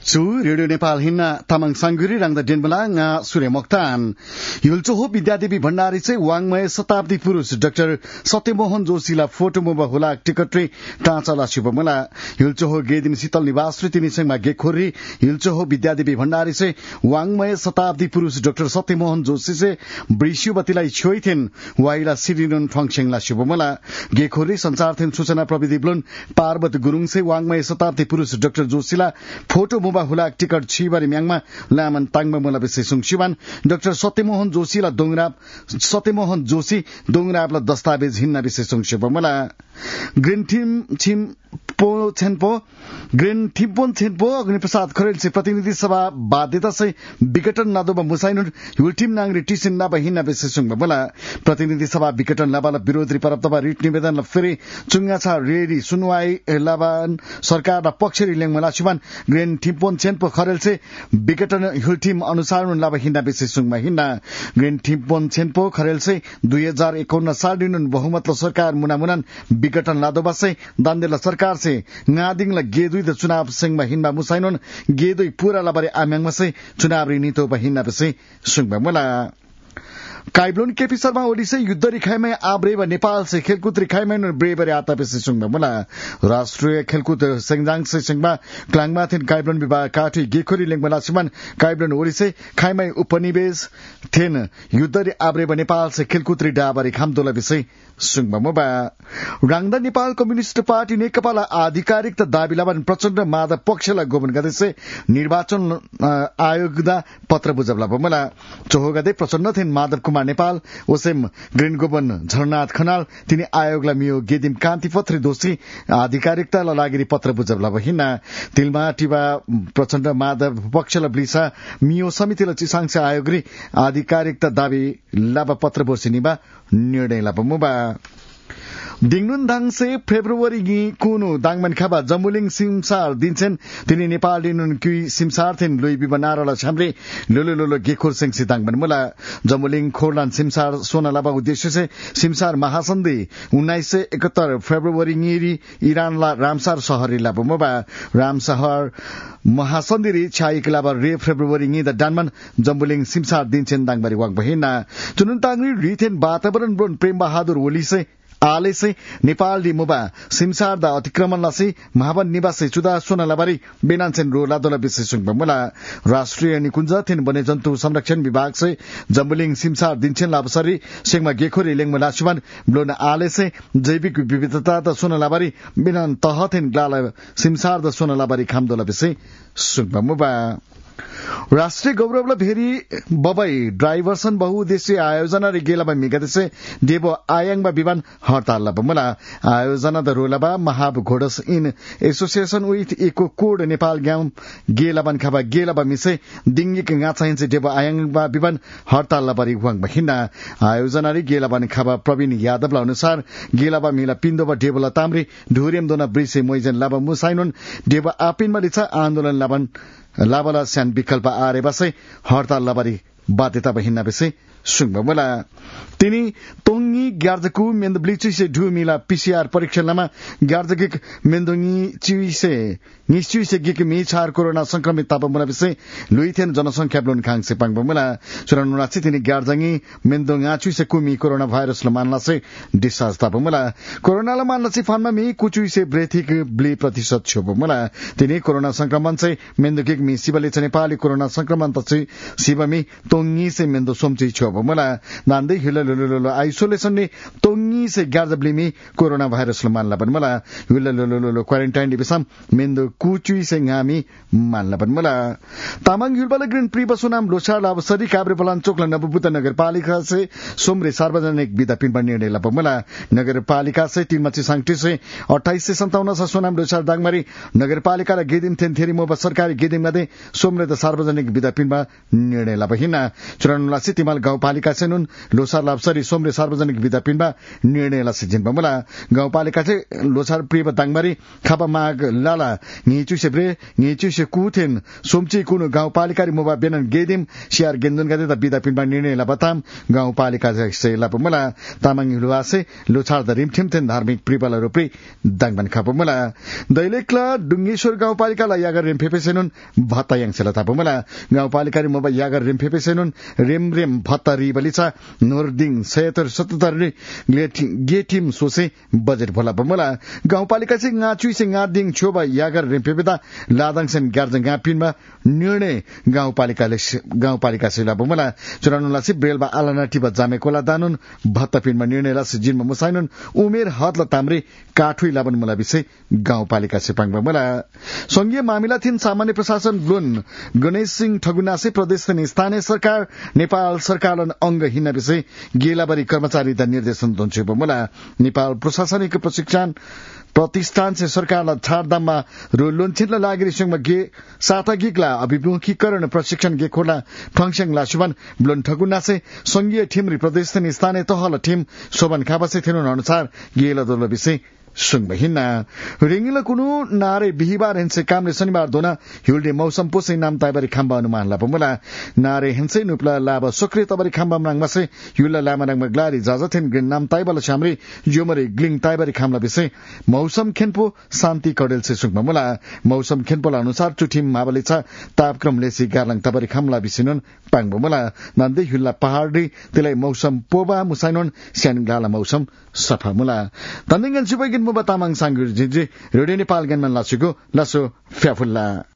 Su Radio Nepal hinna tamang sangguri rang da denbala nga Surya Mokhtan Yulchoho Vidyadeवी Bhandari चाहिँ वाङमय शताब्दी पुरुष doctor Satyamohan जोशीला फोटो मोबा होला टिकट रे टाँचाला शुभमला हिलचोहो गेदिम शीतल निवास रे तिनी संगमा गेखोरी हिलचोहो विद्यादेवी भण्डारी चाहिँ वाङमय शताब्दी पुरुष डाक्टर सत्यमोहन जोशी चाहिँ वृष्युवतीलाई छोइथेन वाइला सिरिनुन फंक्शनला शुभमला गेखोरी संचार थेन सूचना प्रविधि ब्लुन पार्वत गुरुङ चाहिँ वाङमय शताब्दी पुरुष डाक्टर जोशीला फोटो मोबा होला टिकट छिबारी म्याङमा लामन ताङमा मोला विशेष सुङसिबान डाक्टर सत्यमोहन जोशी दोङराबला दस्तावेज हिन्ना विशेष सुङसिबमला ग्रीन थिम्पोन छेनपो अग्निप्रसाद खरेल से प्रतिनिधि सभा बाध्यता से विघटन नादोबा मुसाइनुन युल्टिम नांगरी टिसिन नाबा हिन्ना विशेष सुङबमला प्रतिनिधि सभा विघटन लाबाला विरोधी परप्तबा रिट निवेदन फेरि चुंगाछा रेडी सुनवाई लाबान सरकार पक्षरी लेङमला सुबान ग्रीन थिम्पोन छेनपो खरेल से विघटन युल्टिम अनुसार लाबा हिन्ना विशेष सुङमा हिन्ना ग्रीन थिम्पोन छेनपो खरेल से 2051 साल दिनुन बहुमतलो सरकार मुनामुनन विघटन लादोबा से दान्देला सरकार से ngaadingla gedui da चुनाव संगमा हिन्मा मुसाइनोन gedui पूरा लाबारे आम्याङमा से चुनाव नीतो बहिन्ना बसे सुङबा मला काइब्लोन केपी शर्मा ओली से युद्ध रिखाइमै आब्रे व नेपाल से खेलकुद रिखाइमै ब्रेबरे आता पेसे सुङबा मला राष्ट्रिय खेलकुद संजाङ से संगमा क्लाङमा थिन काइब्लोन विभाग काठी गेखोरी लेङमला सिमन काइब्लोन ओली से खाइमै उपनिवेश थिन युद्ध रि आब्रे व नेपाल से खेलकुद रि डाबरे खामदोला विषय सुङबा मोबा राङदा नेपाल कम्युनिस्ट पार्टी नेकपाला आधिकारिक दाबी लाबन प्रचण्ड माधव पक्षलाई गोपन गर्दै निर्वाचन आयोग दा पत्र बुझबला बमला चोहगदे प्रचण्ड थिन माधव कुमार नेपाल ओसेम ग्रीन गोपन झरनाथ खनाल तिनी आयोगलाई मियो गेदिम कान्ति पत्री दोषी आधिकारिकतालाई लागि पत्र बुझबला बहिना तिलमाटीवा प्रचण्ड माधव पक्षलाई ब्लिसा मियो समितिलाई चिसाङसे आयोग रि आधिकारिकता दाबी लाबा पत्र बोसिनिबा निर्णय लाबा मुबा दिङनुन दाङ से फेब्रुअरी गी कुनु दाङमन खाबा जमुलिङ सिमसार दिन्छन् तिनी नेपाल दिनुन क्युइ सिमसार थिन लोइ बिबनारला छाम्रे लोलो गेखोर सिंह सिदाङमन मुला जमुलिङ खोरलान सिमसार सोना लाबा उद्देश्य से सिमसार महासन्धि 1971 फेब्रुअरी गिरी इरानला रामसार शहर लाबो मोबा रामसहर महासन्धि रि छाइक लाबा रे फेब्रुअरी गी द डानमन जमुलिङ सिमसार दिन्छन् दाङबारी वाक बहिना चुनुन ताङरी रिथेन वातावरण ब्रोन प्रेम बहादुर ओली से आले से नेपाल दि मोबा सिमसार दा अतिक्रमण लासी महावन निवासी चुदा सोना लाबारी बेनानसेन रोला दोला विशेष सुङबमला राष्ट्रिय निकुञ्ज थिन वन्य जन्तु संरक्षण विभाग से जम्बुलिङ सिमसार दिन्छन् लाबसरी सेङमा गेखोरी लेङमा लासुमान ब्लोन आले से जैविक विविधता दा सोना लाबारी बेनान तह थिन ग्लाला सिमसार दा सोना लाबारी खामदोला विशेष सुङबमबा राष्ट्रिय गौरवलाई भेरी बबाई ड्राइभर्सन बहुउद्देश्य आयोजना रे गेलाबा मिगदसे देबो आयांगबा विमान हडताल बमला आयोजना द रोलाबा महाब घोडस in association with eco code Nepal ग्याम गेलाबन खाबा गेलाबा मिसे दिंगिक गाछाइन से देबो आयांगबा विमान हडताल लबरी हुवाङ बहिना आयोजना रे गेलाबन खाबा प्रवीण यादवला अनुसार गेलाबा मिला पिन्दोबा देबोला ताम्रे ढुरेम दोना ब्रिसे मोइजन लाबा मुसाइनोन देबो आपिनमा लिछ आन्दोलन लाबन लाबला स्यान विकल्प आरे बसे हडताल लबारी बाध्यता बहिना बेसे सुङबमला तिनी तोंगी ग्यार्जकु मेन्दब्लिची से ढुमिला पीसीआर परीक्षणमा ग्यार्जगिक मेन्दोंगी चिसे निश्चिसे गिक मिछार कोरोना संक्रमित तापमला बेसे लुइथेन जनसंख्या ब्लोन खाङसे पाङबमला सुरनुनाछि तिनी ग्यार्जगी मेन्दोंगा चुसे कुमी कोरोना भाइरस ल मानला से डिस्चार्ज तापमला कोरोना ल मानला से फानमा मी कुचुसे ब्रेथिक ब्ली प्रतिशत छोबमला तिनी कोरोना संक्रमण से मेन्दोगिक मी सिबले छ नेपाली कोरोना संक्रमण तछि सिबमी तोंगी से मेन्दो सोमची छोबमला नान्दै हिललुलुलु आइसोलेसन ने तोंगी से ग्यार्जब्लिमी कोरोना भाइरस ल मानला बनमला हिललुलुलु क्वारेन्टाइन दिबसम मेन्दो कुचुई से गामी मानला बनमला तामाङ युलबल ग्रीन प्री बसुनाम लोछार लाबसरी काब्रे बलान चोकला नवबुद्ध नगरपालिका से सोमरे सार्वजनिक विदा पिन निर्णय लाबमला नगरपालिका से तीन मची सांगटी से 28 से 57 सा सोनाम लोछार दाङमारी नगरपालिका र गेदिम थेन थेरी मोबा सरकारी गेदिम मध्ये सोमरे द सार्वजनिक विदा पिनमा निर्णय लाबहिना चुरानुला से तिमाल गाउँ गाउँपालिका सेनुन लोसार लाप्सरी सोमरे सार्वजनिक विद्यापीठमा निर्णयलाई सिजिन बमला गाउँपालिका चाहिँ लोसार प्रिय दाङबारी खापा माग लाला ङिचुसे कुथेन सोमची कुनु गाउँपालिका मोबा बेनन गेदिम सियार गेन्दुन गते द विद्यापीठमा निर्णयलाई बताम गाउँपालिका चाहिँ लापमला तामाङ हिलुवासे लोछार द रिमठिमथेन धार्मिक प्रिपला रोप्री दाङबन खापमला दैलेकला डुङ्गेश्वर गाउँपालिकालाई यागर रेमफेपे सेनुन भत्ता याङसेला थापमला गाउँपालिका मोबा यागर रेमफेपे सेनुन रेम भत्ता रिबलिचा नोरदिङ 77 गेटिम सोसे बजेट भोला बमला गाउँपालिका चाहिँ ngaचुइ से ngaदिङ छोबा यागर रेमफेपेदा लादाङसेन गार्जङ गापिनमा निर्णय गाउँपालिका सेला बमला चुरानुला से बेलबा आलानाटिबा जामेकोला दानुन भत्ता पिनमा निर्णयला से जिनमा मुसाइनुन उमेर हद ल ताम्रे काठुइ लाबन मुला विषय गाउँपालिका से पाङ बमला संघीय मामिला थिन सामान्य प्रशासन ब्लुन गणेश सिंह ठगुनासे प्रदेश स्थानीय सरकार नेपाल सरकार अंग हिन्न विषय गेलाबारी कर्मचारी द निर्देशन दोन्छे बमला नेपाल प्रशासनिक प्रशिक्षण प्रतिष्ठान से सरकारलाई छाडदाममा लोन्छिनला लागेर संगमा गे सातागिकला अभिमुखीकरण प्रशिक्षण गे खोला फंक्शन लासुवन ब्लोन ठगुनासे संघीय ठिमरी प्रदेश स्थानीय तहल ठिम सोबन खाबसे थिनुन अनुसार गेला दोल विषय सुंग हिन्ना रिंगिला कुनु नारे बिहिबार हिंसे कामले शनिबार दोना हिउल्डे मौसम पोसै नाम ताइबारी खाम्बा अनुमान ला पमुला नारे हिंसे नुप्ला लाब सक्रिय तबरी खाम्बा नाङमासे हिउला लामानाङमा ग्लारी जाजथेन ग्रिन नाम ताइबाला शामरे ज्योमरे ग्लिङ ताइबारी खाम्ला विषय मौसम खेनपो शान्ति कडेल से सुंग मुला मौसम खेनपोला अनुसार चुठिम माबलेचा तापक्रम लेसी गारलाङ ताइबारी खाम्ला विसिनुन पाङ मुला नन्दै हिउला पहाडी तिलाई मौसम पोबा मुसाइनुन स्यानग्लाला मौसम सफा मुला तन्दिङन सिबैगिन मुबा तामाङ सांगुर जिजे रेडियो नेपाल ज्ञानमा लासुको लासो फ्याफुल्ला